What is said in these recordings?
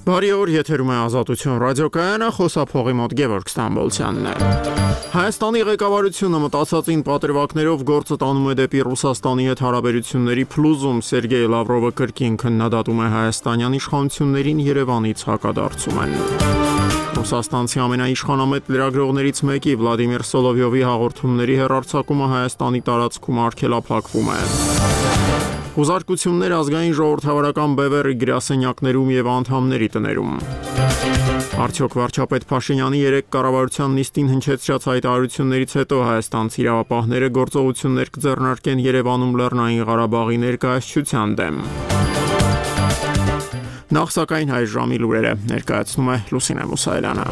Բարի օր, եթերում է Ազատություն ռադիոկայանը, խոսափողի մոտ Գևորգ Ստամբոլցյանն է։ Հայաստանի ղեկավարությունը մտածածին պատրվակներով գործը տանում է դեպի Ռուսաստանի հետ հարաբերությունների փլուզում։ Սերգեյ Լավրովը կրկին քննադատում է հայաստանյան իշխանություններին Երևանից հակադարձում են։ Ռուսաստանցի ամենաիշխանամետ լրագրողներից մեկի Վլադիմիր Սոլովյովի հաղորդումների հեռարձակումը Հայաստանի տարածքում արգելափակվում է։ Հուզարկություններ ազգային ժողովրդավարական բևեռի գրասենյակներում և անդամների տներում։ Արդյոք վարչապետ Փաշինյանի 3 կառավարության նիստին հնչեցրած հայտարարություններից հետո հայաստանցի իրավապահները գործողություններ կձեռնարկեն Երևանում Լեռնային Ղարաբաղի ներկայացչության դեմ։ Նախ սակայն հայ ժամի լուրերը ներկայացնում է Լուսինե Մուսայելյանը։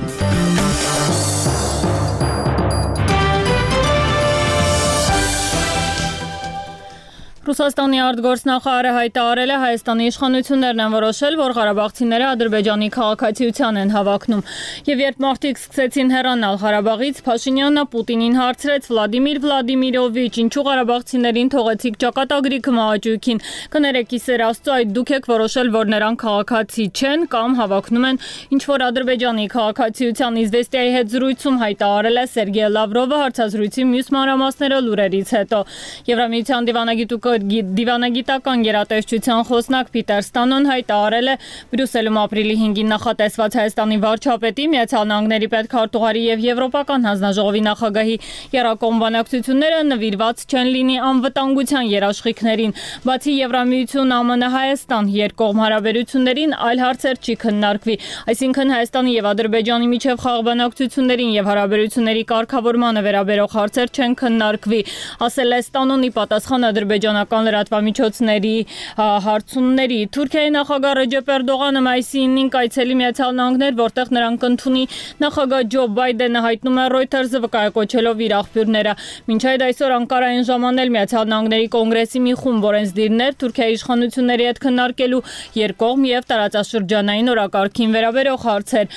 Ռուսաստանի արտգործնախարարը հայտարարել է Հայաստանի իշխանություններն են որոշել, որ ղարաբաղցիները Ադրբեջանի քաղաքացիության են հավակնում։ Եվ երբ մարդիկ սկսեցին հեռանալ Ղարաբաղից, Փաշինյանը Պուտինին հարցրեց. Վլադիմիր Վլադիմիրովիչ, ինչու ղարաբաղցիներին թողեցիք ճակատագրի քմահաճույքին։ Կներեք, իսեր Աստծո, այդ դուք եք որոշել, որ նրանք քաղաքացի չեն կամ հավակնում են ինչ որ Ադրբեջանի քաղաքացիության։ Իզվեստիայի հետ զրույցում հայտարարել է Սերգեյ Լավրովը հարցազրույցի մյուս մանրամասները լուրերից հետո։ Եվրամիության դիվանագիտական գերատեսչության խոսնակ Պիտեր Ստանոն հայտարարել է Բրյուսելում ապրիլի 5-ին նախատեսված Հայաստանի վարչապետի, Միացյալ Նահանգների պետքարտուղարի եւ Եվրոպական հանձնաժողովի նախագահի եռակողմ բանակցությունները նվիրված չեն լինի անվտանգության երաշխիքներին։ Բացի Եվրամիություն ԱՄՆ-Հայաստան երկկողմ հարաբերություններին այլ հարցեր չի քննարկվի, այսինքն Հայաստանի եւ Ադրբեջանի միջև խաղաղ բանակցություններին եւ հարաբերությունների կարգավորմանը վերաբերող հարցեր չեն քննարկվի, ասել է Ստանոնի պատասխան ադրբեջանական լրատվամիջոցների հարցումների։ Թուրքիայի նախագահ Ռեջեփ Էրդողանը մայիսի 9-ին կայցելի Միացյալ Նահանգներ, որտեղ նրան կընդունի նախագահ Ջո Բայդենը, հայտնում է Reuters-ը վկայակոչելով իր աղբյուրները։ Մինչ այդ այսօր Անկարային ժամանել Միացյալ Նահանգների կոնգրեսի մի խումբ օրենսդիրներ Թուրքիայի իշխանությունների հետ քննարկելու երկկողմ եւ տարածաշրջանային օրակարգին վերաբերող հարցեր։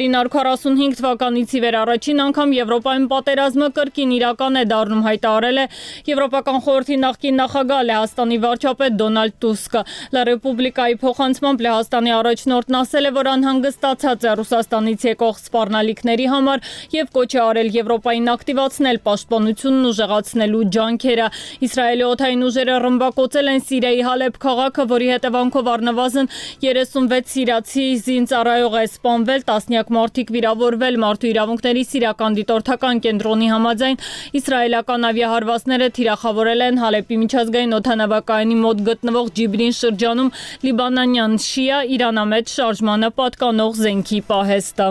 1945 թվականից ի վեր առաջին անգամ Եվրոպայում պատերազմը կրկին իրական է դառնում, հայտարարել է Եվրոպական խորհրդի նախկին նախագահ Լեհաստանի վարչապետ Դոնալդ Տուսկը։ Լա Ռեպուբլիկայի փոխանցմամբ Լեհաստանի առաջնորդն ասել է, որ անհանգստացած է Ռուսաստանից եկող սպառնալիքների համար եւ կոչ է արել Եվրոպային ակտիվացնել պաշտպանությունն ուժեղացնելու ջանքերը։ Իսրայելի օդային ուժերը ռմբակոծել են Սիրիայի Հալեբ քաղաքը, որի հետևանքով առնվազն 36 սիրիացի զինծառայող է սպանվել, տասնյակ մարդիկ վիրավորվել։ Մարդու իրավունքների սիրիական դիտորդական կենտրոնի համաձայն իսրայելական ավիահարվածները թիրախավորել են Հալեպի միջազգային օդանավակայանի մոտ գտնվող Ջիբրին շրջանում լիբանանյան շիա իրանամետ շարժմանը պատկանող զենքի պահեստը։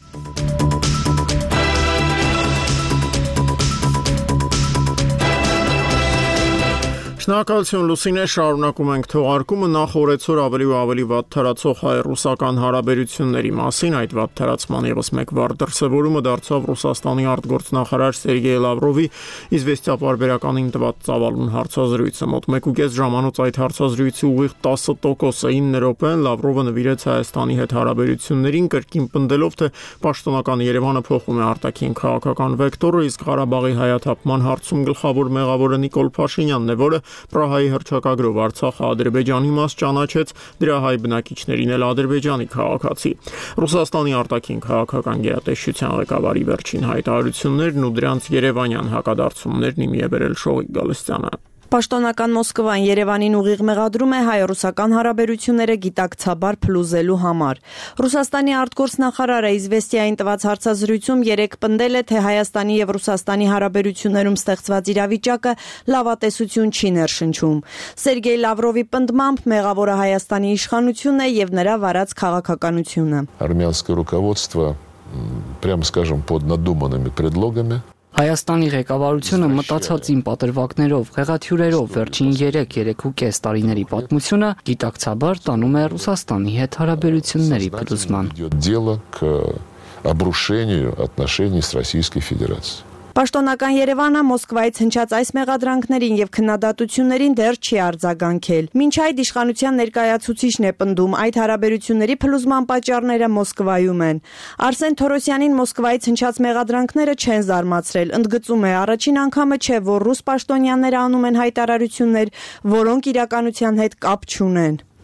Շնորհակալություն Լուսինե, շարունակում ենք թողարկումը նախ օրեցօր ավելի ու ավելի վատ թարացող հայ-ռուսական հարաբերությունների մասին։ Այդ վատ թարացման եւս մեկ վառ դրսևորումը դարձավ Ռուսաստանի արտգործնախարար Սերգեյ Լավրովի իզվեստիա պարբերականին տված ծավալուն հարցազրույցը։ Մոտ 1.5 ժամանոց այդ հարցազրույցի ուղիղ 10%-ը 9 րոպեն Լավրովը նվիրեց Հայաստանի հետ հարաբերություններին, կրկին պնդելով, թե պաշտոնական Երևանը փոխում է արտաքին քաղաքական վեկտորը, իսկ Ղարաբաղի հայաթափման հարցում գլխավոր մեղավորը Նիկոլ Փաշինյանն է, որը Պրահայի հռչակագրով Արցախը Ադրբեջանի մաս ճանաչեց, դրա հայ բնակիչներին էլ Ադրբեջանի քաղաքացի։ Ռուսաստանի արտաքին քաղաքական գերատեսչության ղեկավարի վերջին հայտարարություններն ու դրանց երևանյան հակադարձումներն իմի է բերել Շողիկ Գալստյանը։ Պաշտոնական Մոսկվան Երևանին ուղիղ մեղադրում է հայ-ռուսական հարաբերությունները գիտակցաբար փլուզելու համար։ Ռուսաստանի արտգործնախարարը իզվեստիային տված հարցազրույցում երեկ պնդել է, թե Հայաստանի եւ Ռուսաստանի հարաբերություններում ստեղծված իրավիճակը լավատեսություն չի ներշնչում։ Սերգեյ Լավրովի պնդմամբ մեղավորը Հայաստանի իշխանությունն է եւ նրա վարած քաղաքականությունը։ Армянское руководство, прямо скажем, под надуманными предлогами Հայաստանի ղեկավարությունը մտածածին պատրվակներով, ղեղաթյուրերով վերջին 3-3.5 տարիների պատմությունը գիտակցաբար տանում է Ռուսաստանի հետ հարաբերությունների փլուզման։ Дело к обрушению отношений с Российской Федерацией. Պաշտոնական Երևանը Մոսկվայից հնչած այս մեղադրանքներին եւ քննադատություններին դեռ չի արձագանքել։ Մինչ այդ իշխանության ներկայացուցիչն է պնդում, այդ հարաբերությունների փլուզման պատճառները Մոսկվայում են։ Արսեն Թորոսյանին Մոսկվայից հնչած մեղադրանքները չեն զարմացրել, ընդգծում է, առաջին անգամը չէ, որ ռուս պաշտոնյաները անում են հայտարարություններ, որոնք իրականության հետ կապ չունեն։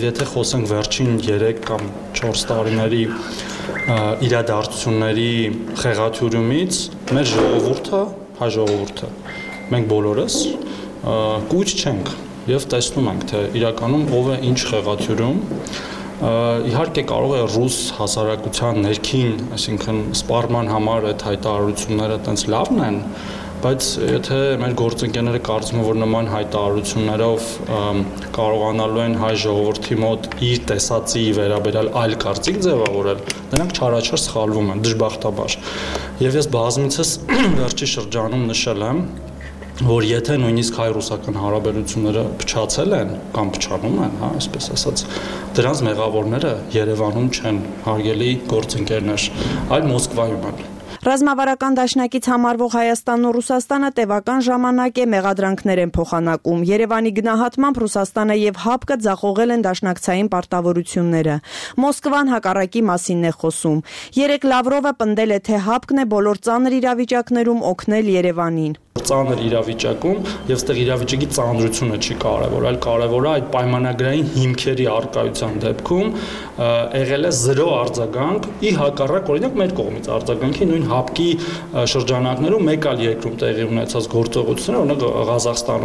Եթե խոսենք վերջին 3 կամ 4 տարիների իրադարձությունների խեղաթյուրումից, մեր ժողովուրդը, հայ ժողովուրդը, մենք բոլորս կույտ չենք եւ տեսնում ենք, թե իրականում ով է ինչ խեղաթյուրում։ Իհարկե կարող է ռուս հասարակության ներքին, այսինքն սպառման համար այդ հայտարարությունները տենց լավն են, բայց եթե մեր գործընկերները կարծում են, որ նման հայտարարություններով կարողանալու են հայ ժողովրդի մոտ իր տեսածի վերաբերյալ այլ կարծիք ձևավորել, նրանք չարաչար սխալվում են, դժբախտաբար։ Եվ ես բազմիցս վերջի շրջանում նշել եմ, որ եթե նույնիսկ հայ-ռուսական հարաբերությունները փչացել են կամ փչանում են, այսպես ասած, դրանց մեղավորները Երևանում չեն, հարգելի գործընկերներ, այլ Մոսկվայում են։ Ռազմավարական դաշնակից համարվող Հայաստանն ու Ռուսաստանը տևական ժամանակ է մեղադրանքներ են փոխանակում։ Երևանի գնահատմամբ Ռուսաստանը եւ ՀԱՊԿ-ը ձախողել են դաշնակցային պարտավորությունները։ Մոսկվան հակառակի մասին է խոսում։ Երեկ Լավրովը պնդել է, թե ՀԱՊԿ-ն է բոլոր ծանր իրավիճակներում օգնել Երևանին։ Ծանր իրավիճակում եւ այստեղ իրավիճակի ծանրությունը չի կարեւոր, այլ կարեւոր է այդ պայմանագրային հիմքերի առկայության դեպքում եղել է 0 արձագանք, ի հակառակ օրինակ մեր կողմից արձագանքի նույն ՀԱՊԿ-ի շրջանակներում մեկ այլ երկրում տեղի ունեցած գործողությունները, օրինակ Ղազախստանում։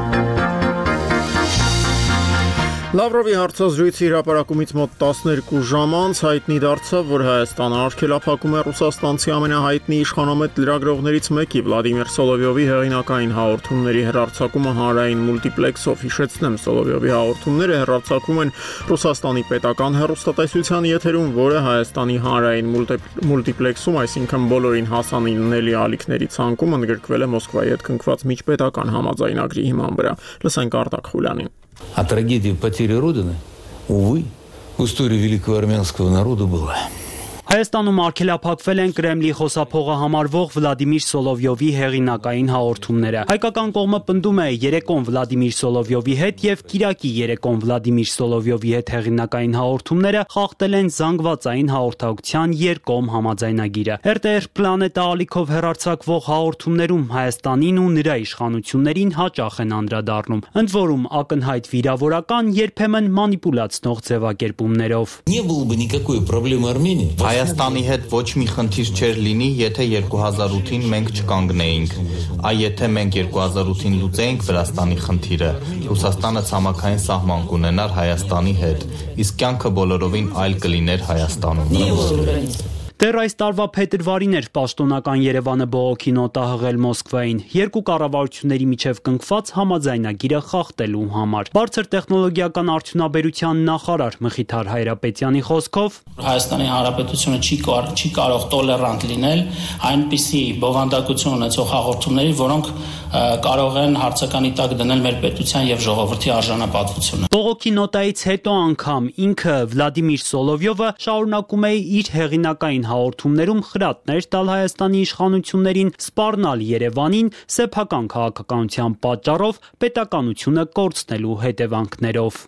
Լավրովի հարցազրույցի հրապարակումից մոտ 12 ժամ անց հայտնի դարձավ, որ Հայաստանը արգելափակում է ռուսաստանցի ամենահայտնի իշխանամետ լրագրողներից մեկի Վլադիմիր Սոլովյովի հեղինակային հաղորդումների հեռարձակումը հանրային մուլտիպլեքսով։ Հիշեցնեմ, Սոլովյովի հաղորդումները հեռարձակվում են Ռուսաստանի պետական հեռուստատեսության եթերում, որը Հայաստանի հանրային մուլտիպլեքսում, այսինքն բոլորին հասանելի ալիքների ցանկում ընդգրկվել է Մոսկվայի հետ կնքված միջպետական համաձայնագրի հիման վրա։ Լսենք Արտակ Խուլյանին։ А трагедия потери Родины, увы, в истории великого армянского народа была. Հայաստանում արգելափակվել են Կրեմլի խոսափողը համարվող Վլադիմիր Սոլովյովի հեղինակային հաղորդումները։ Հայկական կողմը պնդում է երեկոն Վլադիմիր Սոլովյովի հետ եւ Կիրակի երեկոն Վլադիմիր Սոլովյովի հետ հեղինակային հաղորդումները խախտել են զանգվածային հաղորդակցության երկկողմ համաձայնագիրը։ RTR Planet-ը ալիքով հեռարձակվող հաղորդումներում Հայաստանին ու նրա իշխանություններին հաճախ են անդրադառնում, ընդ որում ակնհայտ վիրավորական, երբեմն մանիպուլացնող ձևակերպումներով։ Не было бы никакой проблемы Армении. Հայաստանի հետ ոչ մի խնդիր չէր լինի, եթե 2008-ին մենք չկանգնեինք։ Այ եթե մենք 2008-ին լուծեինք Վրաստանի խնդիրը, Ռուսաստանը ցամաքային սահման կունենար Հայաստանի հետ, իսկ կյանքը բոլորովին այլ կլիներ Հայաստանում։ Դեռ այս տարվա փետրվարին էր պաշտոնական Երևանը բողոքի նոտա հղել Մոսկվային, երկու կառավարությունների միջև կնքված համաձայնագիրը խախտելու համար։ Բարձր տեխնոլոգիական արդյունաբերության նախարար Մխիթար Հայրապետյանի խոսքով Հայաստանի Հանրապետությունը չի կարող տոլերանտ լինել այնպիսի բովանդակություն ունեցող հաղորդումների, որոնք կարող են հարցականի տակ դնել մեր պետության եւ ժողովրդի արժանապատվությունը։ Բողոքի նոտայից հետո անգամ ինքը Վլադիմիր Սոլովյովը շարունակում է իր հեղինակային հաղորդումներում խրատներ տալ Հայաստանի իշխանություններին սպառնալ Երևանին սեփական քաղաքականության պատճառով պետականությունը կորցնելու հետևանքներով։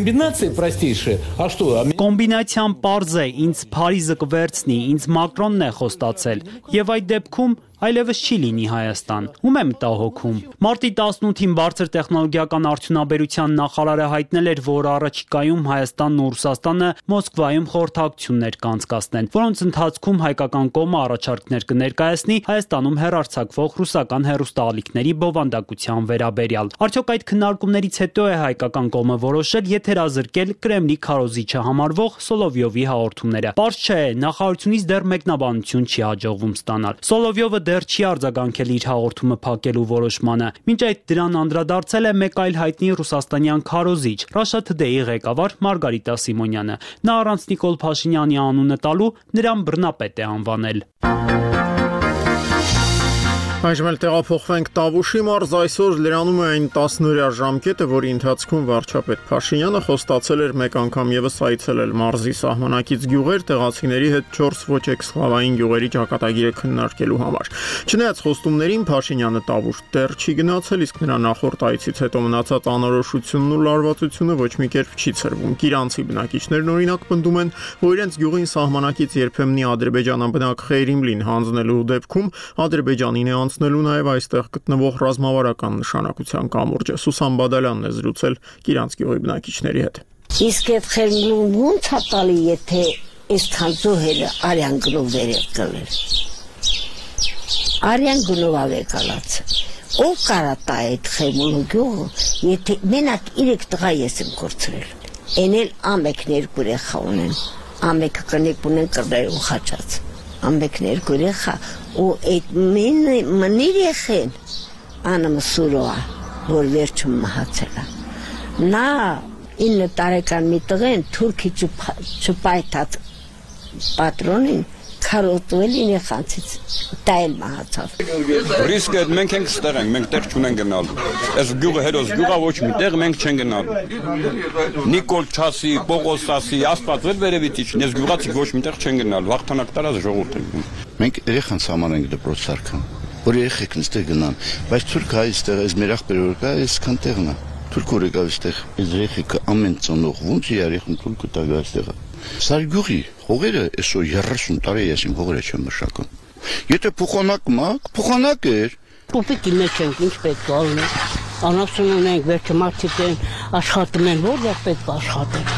Կոմբինացիան պարզ է, ինձ Փարիզը կվերցնի, ինձ Մակրոնն է խոստացել, եւ այդ դեպքում այլևս չի լինի Հայաստան։ Ում է մտահոգում։ Մարտի 18-ին բարձր տեխնոլոգիական արդյունաբերության նախարարը հայտնել էր, որ առաջիկայում Հայաստանն ու Ռուսաստանը Մոսկվայում խորհրդակցություններ կանցկացնեն, որոնց ընթացքում հայկական կողմը առաջարկներ կներկայացնի Հայաստանում հեռարձակվող ռուսական հեռուստաալիքների բովանդակության վերաբերյալ։ Արդյոք այդ քննարկումներից հետո է հայկական կողմը որոշել եթերազրկել Կրեմլի քարոզիչը համարվող Սոլովյովի հաղորդումները։ Պարզ չէ, նախարարությունից դեռ մեկնաբանություն չի հաջողվում ստանալ։ Սոլովյովը դեռ չի արձագանքել իր հաղորդումը փակելու որոշմանը։ Մինչ այդ դրան անդրադարձել է մեկ այլ հայտնի ռուսաստանյան քարոզիչ, Russia Today-ի ղեկավար Մարգարիտա Սիմոնյանը։ Նա առանց Նիկոլ Փաշինյանի անունը տալու նրան բռնապետ է անվանել։ Այժմ էլ տեղափոխվենք Տավուշի մարզ, այսօր լրանում է այն 10-օրյա ժամկետը, որի ընթացքում վարչապետ Փաշինյանը խոստացել էր մեկ անգամ ևս այցելել մարզի սահմանակից գյուղեր տեղացիների հետ 4 ոչ էքսկլավային գյուղերի ճակատագիրը քննարկելու համար։ Չնայած խոստումներին Փաշինյանը Տավուշ դեռ չի գնացել, իսկ նրա նախորդ այցից հետո մնացած անորոշությունն ու լարվածությունը ոչ մի կերպ չի ցրվում։ Կիրանցի բնակիչներն օրինակ պնդում են, որ իրենց գյուղին սահմանակից երբեմնի ադրբեջանաբնակ Խեյրիմլին հանձնելու դեպքում Ադրբեջանին է անցնելու նաև այստեղ գտնվող ռազմավարական նշանակության կամուրջը։ Սուսան Բադալյանն է զրուցել Կիրանց գյուղի բնակիչների հետ։ Իսկ այդ խելքն ոնց է տալի, եթե այսքան զոհերը արյան գնով վերև կլեր։ Արյան գնով ավեկալաց։ Ով կարա տա այդ խելքն գյուղը, եթե մենակ 3 տղա ես եմ կորցրել։ Են էլ ամեկն 2 երեխա ունեն։ Ամեկը կնիկ ունեն կրներ ու խաչած։ Ամեկն 2 երեխա ու այդ մին երեխեն անեմ սուրոա, որ վերջում մահացել է։ Նա 9 տարեկան մի տղեն թուրքի չպայթած պատրոնին քարոտվել ինի խանցից տայել մահացավ։ Ռիսկը մենք ենք ստեղ ենք, մենք տեղ չունենք գնալու։ Այս գյուղը հերոս գյուղա ոչ մի տեղ մենք չենք գնալու։ Նիկոլ Չասի, Պողոս ասի, Ասպատվել վերևից իջին, այս գյուղացիք ոչ մի տեղ չեն գնալու, հաղթանակ տարած ժողովուրդ են։ Մենք երեխան սահման ենք դպրոց սարքան, որ երեխեքն ստեղ գնան, բայց թուրք հայ ստեղ այս մեր ախպերով կա, այսքան տեղն է։ Թուրք որ եկավ այստեղ, այս երեխեքը ամեն ծնող ոնց երեխան թուրքը տագա այստեղ։ Սարգյուղի հողերը այսօր 30 տարի ես իմ հողերը չեմ մշակում։ Եթե փոխանակ մա, փոխանակ էր։ Պուպիկի մեջ ենք, ինչ պետք է ալնի։ Անասուն ունենք, վերջը մարդիկ են աշխատում են, որտեղ պետք է աշխատեն։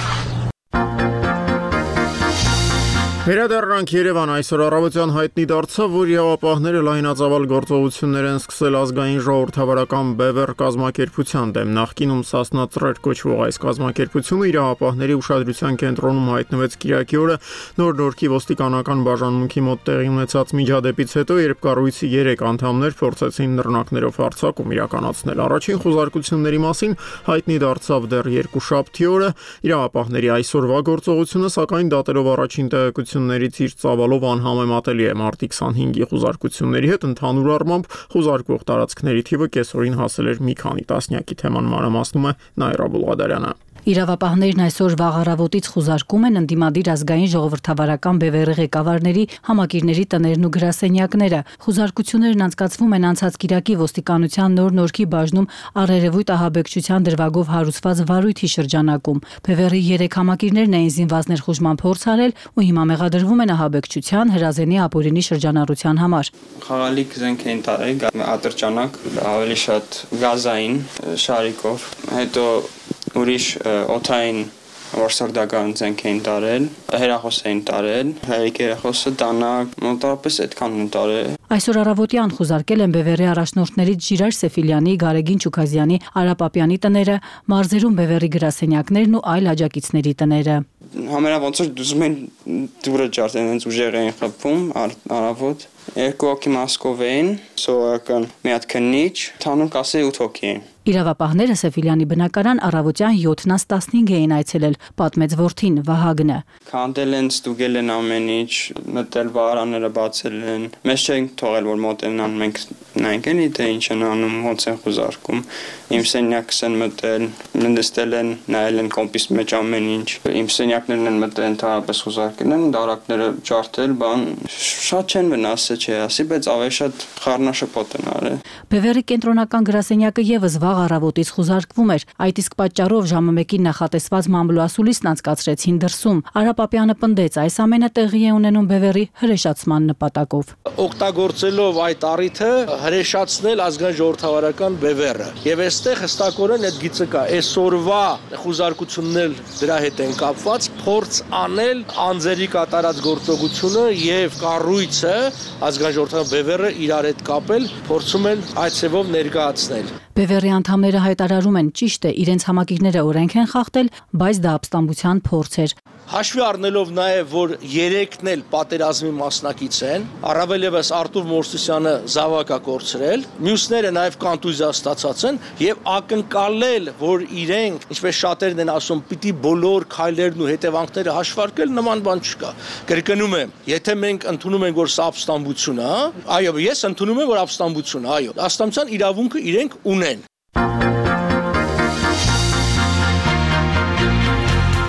Վերադառնանք Երևան, այսօր առավոտյան հայտնի դարձավ, որ իրավապահները լայնածավալ գործողություններ են սկսել ազգային ժողովրդավարական Բևեռ կազմակերպության դեմ։ Նախկինում Սասնա Ծռեր կոչվող այս կազմակերպությունը իրավապահների ուշադրության կենտրոնում հայտնվեց կիրակի օրը Նոր Նորքի ոստիկանական բաժանմունքի մոտ տեղի ունեցած միջադեպից հետո, երբ կառույցի 3 անդամներ փորձեցին նռնակներով հարձակում իրականացնել։ Առաջին խոզարկությունների մասին հայտնի դարձավ դեռ 2 շաբթի օրը։ Իրավապահների այսօրվա գործողությունը, սակայն դատելով առաջին տեղեկություններից իր ծավալով անհամեմատելի է մարտի 25-ի խոզարկությունների հետ։ Ընդհանուր առմամբ խոզարկվող տարածքների թիվը կեսօրին հասել էր մի քանի տասնյակի, թեման մանրամասնում է Նաիրա Բուլղադարյանը։ Իրավապահներն այսօր վաղ առավոտից խոզարկում են ընդդիմադիր ազգային ժողովրդավարական Բևեռի ղեկավարների, համակիրների տներն ու գրասենյակները։ Խոզարկություններն անցկացվում են անցած կիրակի ոստիկանության Նոր Նորքի բաժնում առերևույթ ահաբեկչության դրվագով հարուցված վարույթի շրջանակում։ Բևեռի 3 համակիրներն էին զինված ներխուժման փորձ արել ու հիմա մեղադրվում են ահաբեկչության, հրազենի ապօրինի շրջանառության համար։ Խաղալիք զենք էին տարել, ատրճանակ, ավելի շատ գազային շարիկով, հետո ուրիշ օթային որսորդական զենք էին տարել, հերախոս էին տարել, հերիք երախոսը տանակ, մոտավորապես այդքան են տարել։ Այսօր առավոտյան խոզարկել են Բևեռի առաջնորդներից Ժիրայր Սեֆիլյանի, Գարեգին Չուքազյանի, Արա Պապյանի տները, մարզերում Բևեռի գրասենյակներն ու այլ աջակիցների տները։ Համենա ոնց որ դուզում են դուրը ջարդեն, հենց ուժեղ էին խփում առավոտ։ 2 հոգի Մոսկով էին, սովորական մի հատ քննիչ, թանում կասեի 8 հոգի էին։ Իրավապահները Սեֆիլյանի բնակարան առավոտյան 7-ից 15 էին այցելել, պատմեց որդին Վահագնը։ Քանդել են, ստուգել են ամեն ինչ, մտել վարանները բացել են։ Մեզ չեն թողել որ մոտենան, մենք նայենք էլի թե ինչ են անում, ոնց են խոզարկում։ Իմ սենյակս են մտել, նստել են, նայել են կոմպիս մեջ ամեն ինչ։ Իմ սենյակներն են մտել, ընդհանրապես խոզարկել են, դարակները ջարդել, բան շատ չեն վնասել, չի ասի, բայց ավելի շատ խառնաշփոթ են արել։ Բևեռի կենտրոնական գրասենյակը եւս վաղ առավոտից խոզարկվում էր։ Այդ իսկ պատճառով ժամը 1-ին նախատեսված մամլոասուլիսն անցկացրեցին դրսում։ Արա Պապյանը պնդեց, այս ամենը տեղի է ունենում Բևեռի հրեշացման նպատակով։ Օգտագործելով այդ առիթը հրեշացնել ազգային ժողովրդավարական Բևեռը։ Եվ այստեղ հստակորեն այդ գիծը կա։ Այսօրվա խոզարկությունն դրա հետ են կապված, փորձ անել անձերի կատարած գործողությունը եւ կառույցը ազգային ժողովրդավարական Բևեռը իրար հետ կապել, փորձում են այդ ցևով ներկայացնել։ Բևեռի անդամները հայտարարում են, ճիշտ է, իրենց համակիրները օրենք են խախտել, բայց դա ապստամբության փորձ էր։ Հաշվի առնելով նաև, որ 3-ն էլ պատերազմի մասնակից են, առավել եւս Արտուր Մորսիսյանը զավակ է կորցրել, մյուսները նաև կոնտուզիա ստացած են եւ ակնկալել, որ իրենք, ինչպես շատերն են ասում, պիտի բոլոր քայլերն ու հետևանքները հաշվարկել, նման բան չկա։ Կրկնում եմ, եթե մենք ընդունում ենք, որ սա ապստամբություն է, այո, ես ընդունում եմ, որ ապստամբություն է, այո, ապստամբության իրավունքը իրենք ունեն։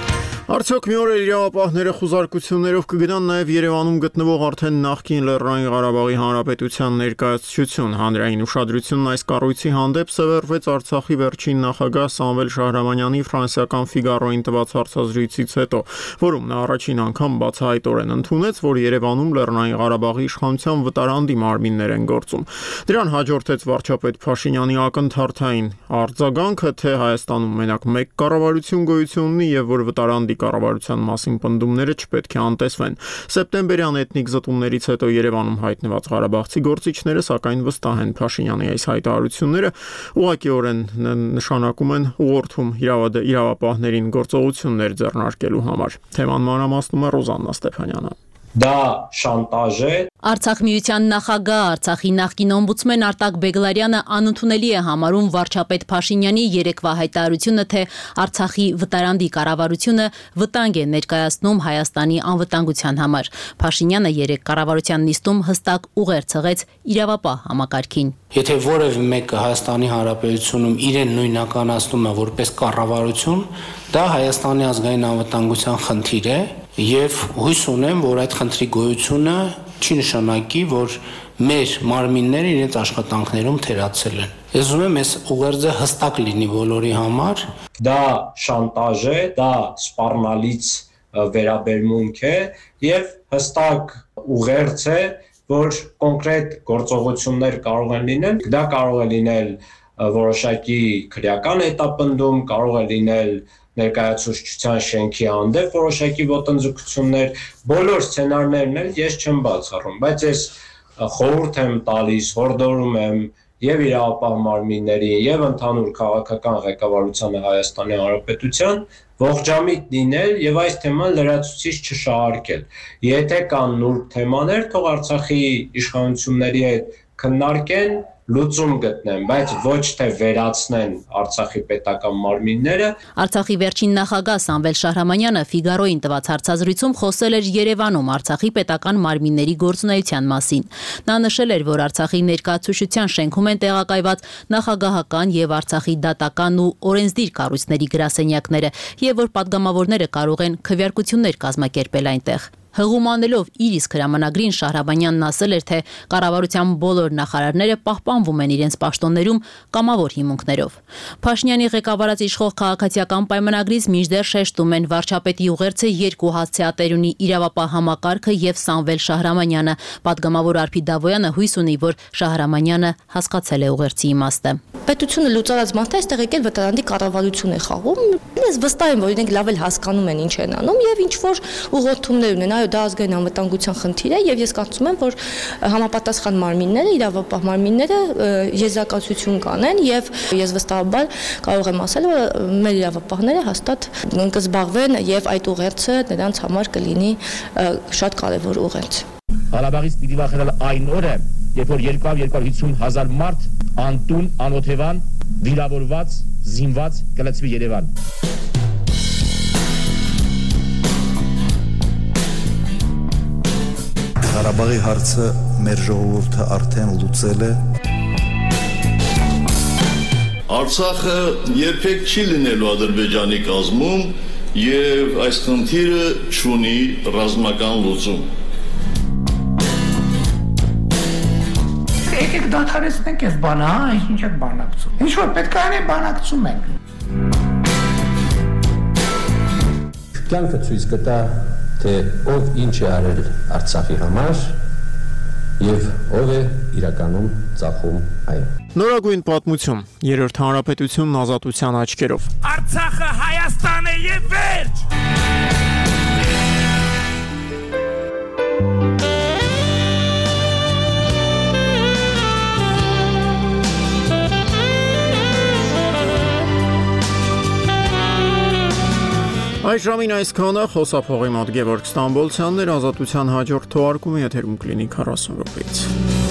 Արդյոք մի օր իրավապահները խուզարկություններով կգնան նաև Երևանում գտնվող արդեն նախկին Լեռնային Ղարաբաղի Հանրապետության ներկայացություն։ Հանրային ուշադրությունն այս կառույցի հանդեպ սևեռվեց Արցախի վերջին նախագահ Սամվել Շահրամանյանի ֆրանսիական Ֆիգարոյին տված հարցազրույցից հետո, որում նա առաջին անգամ բացահայտորեն ընդունեց, որ Երևանում Լեռնային Ղարաբաղի իշխանության վտարանդի մարմիններ են գործում։ Դրան հաջորդեց վարչապետ Փաշինյանի ակնթարթային արձագանքը, թե Հայաստանում մենակ մեկ կառավարություն գոյություն ունի եւ որ վտարանդի կառավարության մասին պնդումները չպետք է անտեսվեն։ Սեպտեմբերյան էթնիկ զտումներից հետո Երևանում հայտնված ղարաբաղցի գործիչները սակայն վստահ են Փաշինյանի այս հայտարարությունները ուղղակիորեն նշանակում են ուղղորդում իրավապահներին գործողություններ ձեռնարկելու համար։ Թեման մանրամասնում է Ռոզաննա Ստեփանյանը։ Դա շանտաժ է։ Արցախ միության նախագահ, Արցախի նախկին օմբուդսմեն Արտակ Բեգլարյանը անընդունելի է համարում վարչապետ Փաշինյանի երեկվա հայտարարությունը, թե Արցախի վտարանդի կառավարությունը վտանգ է ներկայացնում Հայաստանի անվտանգության համար։ Փաշինյանը երեկ կառավարության նիստում հստակ ուղեր ցղեց իրավապահ համակարգին։ Եթե որևէ մեկը Հայաստանի Հանրապետությունում իրեն նույնականացնում է որպես կառավարություն, դա Հայաստանի ազգային անվտանգության խնդիր է եւ հույս ունեմ, որ այդ խնդրի գոյությունը չի նշանակի, որ մեր մարմինները իրենց աշխատանքներում թերացել են։ Ես ուզում եմ այս ուղերձը հստակ լինի բոլորի համար։ Դա շանտաժ է, դա սպառնալից վերաբերմունք է եւ հստակ ուղերձ է, որ կոնկրետ գործողություններ կարող են լինել։ Դա կարող է լինել որոշակի քրեական հետապնդում, կարող է լինել ներկայացուցչության շենքի հանդեպ որոշակի ոտնձգություններ, բոլոր սցենարներն էլ ես չեմ բացառում, բայց ես խորհուրդ եմ տալիս, հորդորում եմ եւ իրավապահ մարմիններին եւ ընդհանուր քաղաքական ղեկավարությանը Հայաստանի Հանրապետության ողջամիտ լինել եւ այս թեման լրացուցիչ չշահարկել։ Եթե կան նուրբ թեմաներ, թող Արցախի իշխանությունների հետ քննարկեն, լուծում գտնեն, բայց ոչ թե վերացնեն Արցախի պետական մարմինները։ Արցախի վերջին նախագահ Սամվել Շահրամանյանը Ֆիգարոյին տված հարցազրույցում խոսել էր Երևանում Արցախի պետական մարմինների գործունեության մասին։ Նա նշել էր, որ Արցախի ներկայացուցչության շենքում են տեղակայված նախագահական եւ Արցախի դատական ու օրենսդիր կառույցների գրասենյակները եւ որ падգամավորները կարող են քվեարկություններ կազմակերպել այնտեղ։ Հղումանելով իր իսկ հրամանագրին Շահրամանյանն ասել էր, թե կառավարության բոլոր նախարարները պահպանվում են իրենց պաշտոններում կամավոր հիմունքներով։ Փաշինյանի ղեկավարած իշխող քաղաքացիական պայմանագրից մինչդեռ շեշտում են վարչապետի ուղերձը երկու հասցեատերունի իրավապահ համակարգը եւ Սամվել Շահրամանյանը։ Պատգամավոր Արփի Դավոյանը հույս ունի, որ Շահրամանյանը հասկացել է ուղերձի իմաստը։ Պետությունը լուծարած մարդը այստեղ եկել վտարանդի կառավարություն է խաղում։ Ես վստահ եմ, որ իրենք լավ էլ հասկանում են ինչ են անում եւ ինչ որ ուղղորդումներ ունեն, այո, դա ազգային անվտանգության խնդիր է եւ ես կարծում եմ, որ համապատասխան մարմինները, իրավապահ մարմինները եզրակացություն կանեն եւ ես վստահաբար կարող եմ ասել, որ մեր իրավապահները հաստատ կզբաղվեն եւ այդ ուղերձը նրանց համար կլինի շատ կարեւոր ուղերձ։ Ղարաբաղից պիտի վախենալ այն օրը, երբ որ 250,000 մարդ անտուն, անօթևան, վիրավորված, զինված կլցվի Երևան։ Ղարաբաղի հարցը մեր ժողովուրդը արդեն լուծել է։ Արցախը երբեք չի լինելու Ադրբեջանի կազմում եւ այս խնդիրը չունի ռազմական լուծում։ Եկեք դադարեցնենք այս բանը, ինչ եք բանակցում։ Ինչ որ պետք է անենք, բանակցում ենք։ Կյանքը ցույց կտա, թե ով ինչ է արել Արցախի համար եւ ով է իրականում ծախում այն։ Նորագույն պատմություն, Երրորդ հանրապետությունն ազատության աչքերով։ Արցախը Հայաստան է եւ վերջ։ Այս ժամին այսքանը խոսափողի մոտ Գևորգ Ստամբոլցյանն էր, ազատության հաջորդ թողարկումը եթերում կլինի 40 րոպեից։